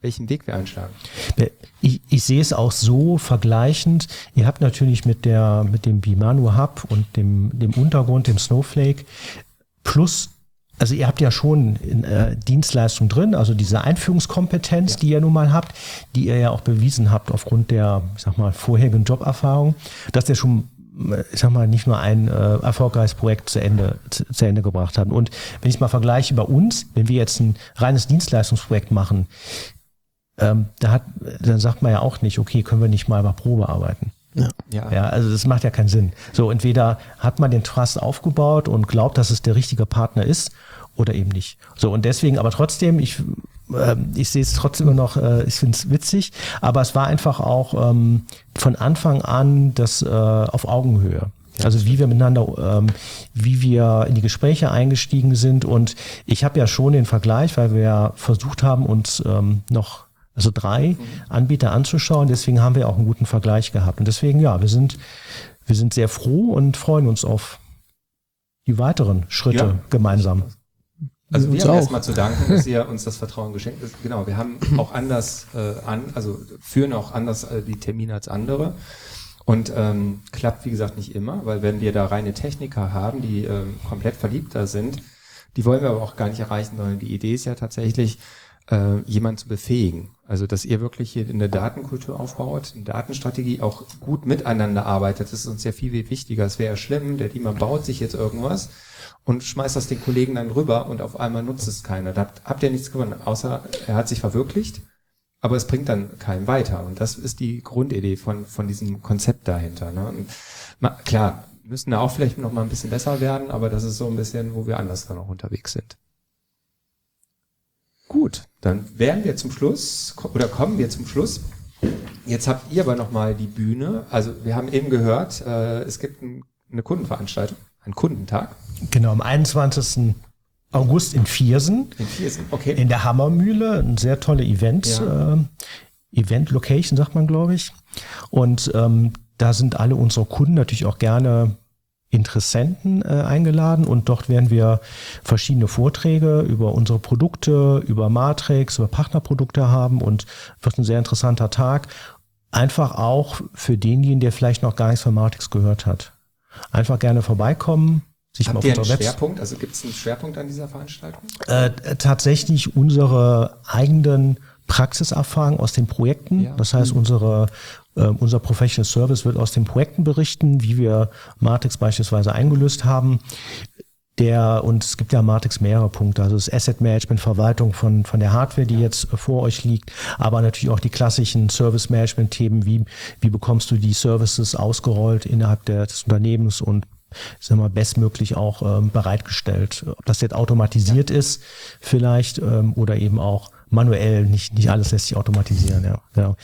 welchen Weg wir einschlagen. Ich, ich sehe es auch so vergleichend. Ihr habt natürlich mit der mit dem Bimano Hub und dem dem Untergrund, dem Snowflake plus, also ihr habt ja schon äh, Dienstleistung drin, also diese Einführungskompetenz, ja. die ihr nun mal habt, die ihr ja auch bewiesen habt aufgrund der, ich sag mal, vorherigen Joberfahrung, dass ihr schon, ich sag mal, nicht nur ein äh, erfolgreiches Projekt zu Ende zu, zu Ende gebracht habt. Und wenn ich mal vergleiche bei uns, wenn wir jetzt ein reines Dienstleistungsprojekt machen, ähm, da hat, dann sagt man ja auch nicht, okay, können wir nicht mal bei Probe arbeiten. Ja. Ja. ja, also das macht ja keinen Sinn. So, entweder hat man den Trust aufgebaut und glaubt, dass es der richtige Partner ist oder eben nicht. So, und deswegen, aber trotzdem, ich, äh, ich sehe es trotzdem immer noch, äh, ich finde es witzig, aber es war einfach auch ähm, von Anfang an das äh, auf Augenhöhe. Also wie wir miteinander, ähm, wie wir in die Gespräche eingestiegen sind. Und ich habe ja schon den Vergleich, weil wir ja versucht haben, uns ähm, noch also drei Anbieter anzuschauen. Deswegen haben wir auch einen guten Vergleich gehabt. Und deswegen, ja, wir sind, wir sind sehr froh und freuen uns auf die weiteren Schritte ja. gemeinsam. Also wir haben erstmal zu danken, dass ihr uns das Vertrauen geschenkt habt. Genau, wir haben auch anders äh, an, also führen auch anders äh, die Termine als andere. Und ähm, klappt, wie gesagt, nicht immer, weil wenn wir da reine Techniker haben, die ähm, komplett verliebt da sind, die wollen wir aber auch gar nicht erreichen, sondern die Idee ist ja tatsächlich, äh, jemanden zu befähigen. Also, dass ihr wirklich hier eine Datenkultur aufbaut, eine Datenstrategie auch gut miteinander arbeitet. Das ist uns ja viel, viel wichtiger. Es wäre ja schlimm, der Diemer baut sich jetzt irgendwas und schmeißt das den Kollegen dann rüber und auf einmal nutzt es keiner. Da habt, habt ihr nichts gewonnen, außer er hat sich verwirklicht, aber es bringt dann keinen weiter. Und das ist die Grundidee von von diesem Konzept dahinter. Ne? Und ma, klar, müssen da auch vielleicht noch mal ein bisschen besser werden, aber das ist so ein bisschen, wo wir anders dann auch unterwegs sind. Gut, dann wären wir zum Schluss, oder kommen wir zum Schluss. Jetzt habt ihr aber nochmal die Bühne. Also wir haben eben gehört, äh, es gibt ein, eine Kundenveranstaltung, einen Kundentag. Genau, am einundzwanzigsten August in Viersen. In Viersen, okay. In der Hammermühle, ein sehr tolle Event, ja. äh, Event-Location, sagt man, glaube ich. Und ähm, da sind alle unsere Kunden natürlich auch gerne Interessenten äh, eingeladen und dort werden wir verschiedene Vorträge über unsere Produkte, über Matrix, über Partnerprodukte haben und wird ein sehr interessanter Tag. Einfach auch für denjenigen, der vielleicht noch gar nichts von Matrix gehört hat. Einfach gerne vorbeikommen. Sich Habt mal auf ihr einen unserer Schwerpunkt? Also gibt es einen Schwerpunkt an dieser Veranstaltung? Äh, tatsächlich unsere eigenen Praxiserfahrungen aus den Projekten. Ja. Das heißt, unsere Uh, unser Professional Service wird aus den Projekten berichten, wie wir Matrix beispielsweise eingelöst haben. Der, und es gibt ja Matrix mehrere Punkte, also das Asset Management, Verwaltung von, von der Hardware, die jetzt vor euch liegt, aber natürlich auch die klassischen Service Management Themen, wie, wie bekommst du die Services ausgerollt innerhalb der, des Unternehmens und sagen wir, bestmöglich auch ähm, bereitgestellt. Ob das jetzt automatisiert ja. ist, vielleicht, ähm, oder eben auch manuell, nicht, nicht alles lässt sich automatisieren, ja, ja.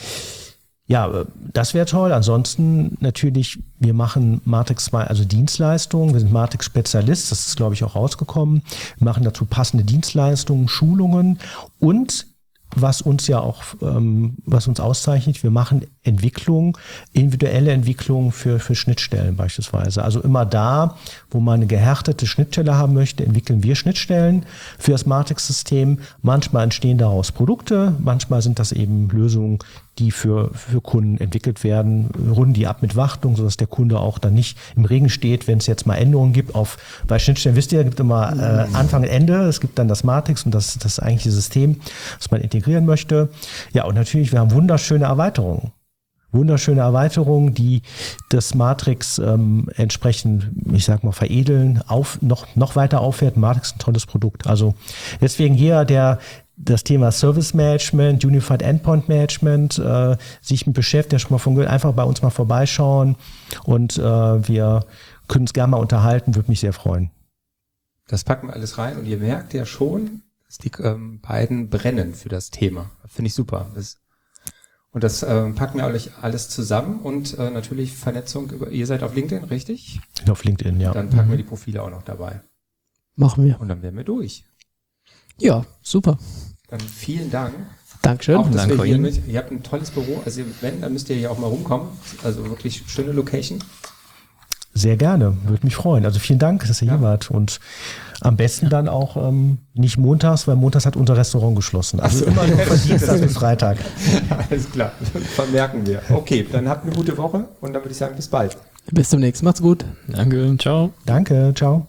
Ja, das wäre toll. Ansonsten natürlich, wir machen Matrix zwei, also Dienstleistungen. Wir sind Matrix-Spezialist, das ist, glaube ich, auch rausgekommen. Wir machen dazu passende Dienstleistungen, Schulungen und was uns ja auch, ähm, was uns auszeichnet, wir machen Entwicklung, individuelle Entwicklung für, für Schnittstellen beispielsweise. Also immer da, wo man eine gehärtete Schnittstelle haben möchte, entwickeln wir Schnittstellen für das Matrix-System. Manchmal entstehen daraus Produkte, manchmal sind das eben Lösungen, die für, für Kunden entwickelt werden, runden die ab mit Wartung, sodass der Kunde auch dann nicht im Regen steht, wenn es jetzt mal Änderungen gibt. Auf, bei Schnittstellen, wisst ihr, es gibt immer äh, Anfang und Ende, es gibt dann das Matrix und das, das eigentliche System, das man integrieren möchte. Ja, und natürlich, wir haben wunderschöne Erweiterungen. Wunderschöne Erweiterungen, die das Matrix ähm, entsprechend, ich sag mal, veredeln, auf, noch, noch weiter aufwerten. Matrix ist ein tolles Produkt. Also deswegen jeder, der das Thema Service Management, Unified Endpoint Management, äh, sich mit beschäftigt, der schon mal von gehört, einfach bei uns mal vorbeischauen und äh, wir können uns gerne mal unterhalten, würde mich sehr freuen. Das packen wir alles rein und ihr merkt ja schon, dass die ähm, beiden brennen für das Thema. Finde ich super. Das, und das ähm, packen wir euch alles zusammen und äh, natürlich Vernetzung über, ihr seid auf LinkedIn, richtig? Auf LinkedIn, ja. Dann packen mhm. wir die Profile auch noch dabei. Machen wir. Und dann wären wir durch. Ja, super. Dann vielen Dank. Dankeschön. Auch, dass Danke wir hier Ihnen. mit, ihr habt ein tolles Büro, also wenn, dann müsst ihr hier auch mal rumkommen. Also wirklich schöne Location. Sehr gerne, würde mich freuen. Also vielen Dank, dass ihr ja. hier wart und Am besten dann auch ähm, nicht montags, weil montags hat unser Restaurant geschlossen. Also Ach so. immer nur von Dienstag bis Freitag. Alles klar, vermerken wir. Okay, dann habt eine gute Woche und dann würde ich sagen, bis bald. Bis zum nächsten Mal. Macht's gut. Danke, ciao. Danke, ciao.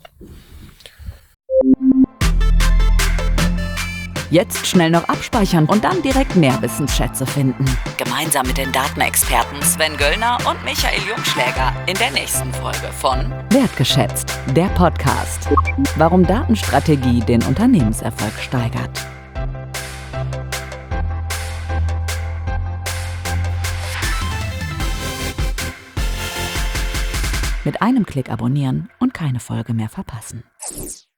Jetzt schnell noch abspeichern und dann direkt mehr Wissensschätze finden. Gemeinsam mit den Datenexperten Sven Göllner und Michael Jungschläger in der nächsten Folge von Wertgeschätzt, der Podcast. Warum Datenstrategie den Unternehmenserfolg steigert. Mit einem Klick abonnieren und keine Folge mehr verpassen.